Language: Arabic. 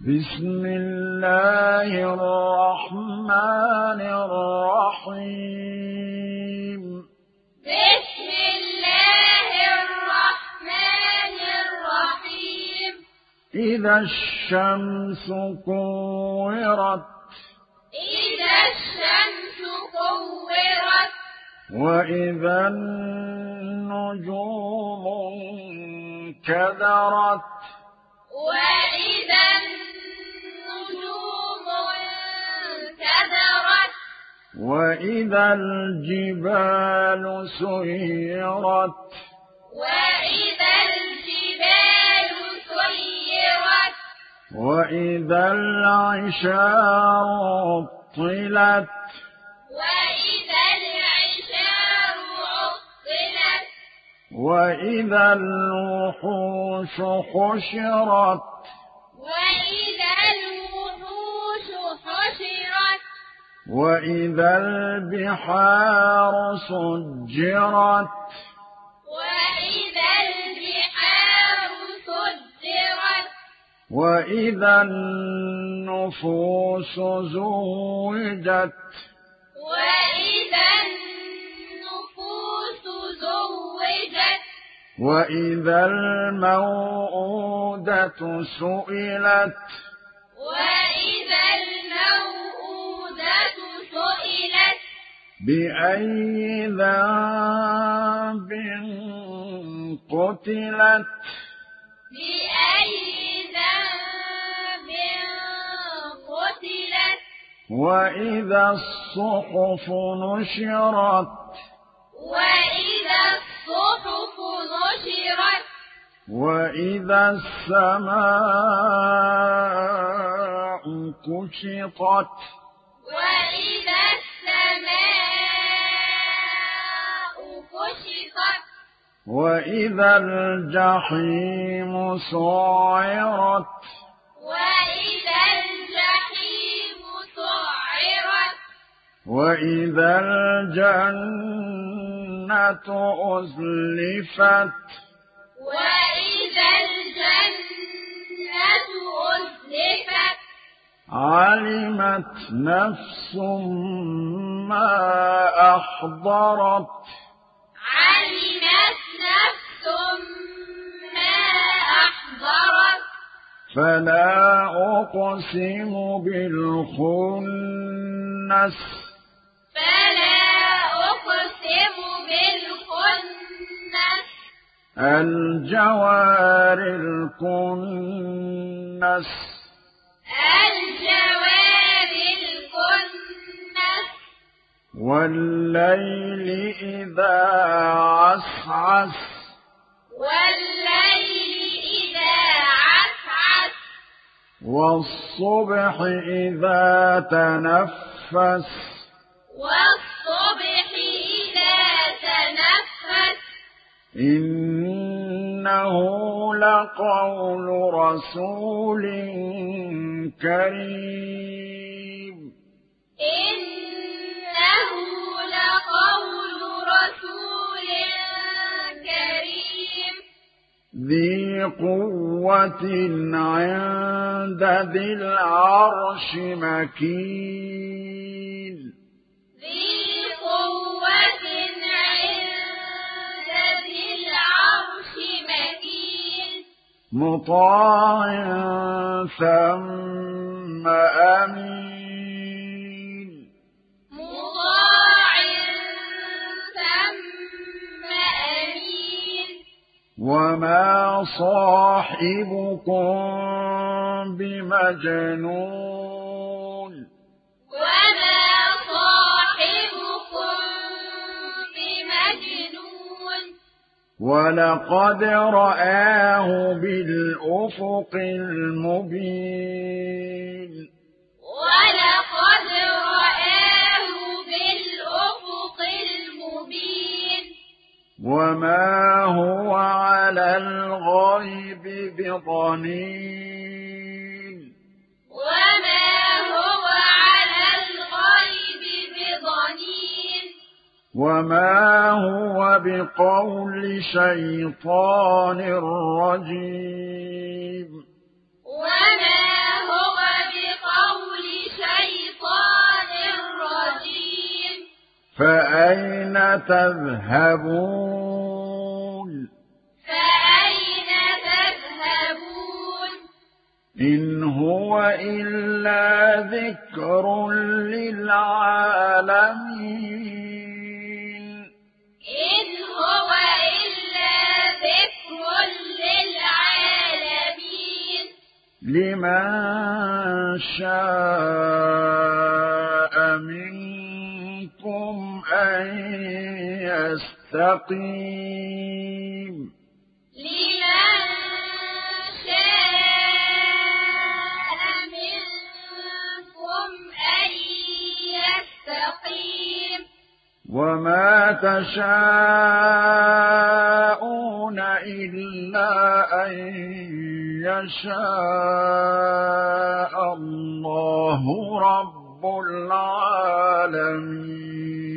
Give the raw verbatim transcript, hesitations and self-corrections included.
بسم الله الرحمن الرحيم بسم الله الرحمن الرحيم إذا الشمس كورت إذا الشمس كورت وإذا النجوم انكدرت وإذا النجوم انكدرت وإذا الجبال سيرت وإذا الجبال سيرت وإذا العشار عطلت وإذا العشار عطلت وإذا الوحوش حشرت وإذا الوحوش حشرت وإذا البحار سجرت وإذا البحار سجرت وإذا النفوس زوجت وإذا النفوس زوجت وإذا الموءودة سئلت وإذا الموءودة سئلت بأي ذنب قتلت بأي ذنب قتلت وإذا الصحف نشرت وإذا الصحف نشرت وإذا السماء كشطت وإذا السماء كشطت وإذا الجحيم سعرت وإذا الجحيم سعرت وإذا الجنة أزلفت وإذا الجنة أزلفت علمت نفس ما أحضرت علمت نفس ما أحضرت فلا أقسم بالخنس فلا أقسم بالخنس الجوار الكنس الجوار الكنس والليل إذا عسعس والليل إذا عسعس والصبح إذا تنفس والصبح إذا تنفس إنه لقول رسول كريم إنه لقول رسول كريم ذي قوة عند ذي العرش مكين ذي قوة عند ذي العرش مكين مطاع ثم أمين مطاع ثم أمين وما صاحبكم بمجنون وما صاحبكم بمجنون ولقد رآه بالأفق المبين ولقد رآه بالأفق المبين وما هو على الغيب بضنين وما هو على الغيب بضنين وما هو بقول شيطان رجيم وما هو فأين تذهبون فأين تذهبون إن هو إلا ذكر للعالمين إن هو إلا ذكر للعالمين لمن شاء منكم أن يستقيم لمن شاء منكم أن يستقيم وما تشاءون إلا أن يشاء الله رب العالمين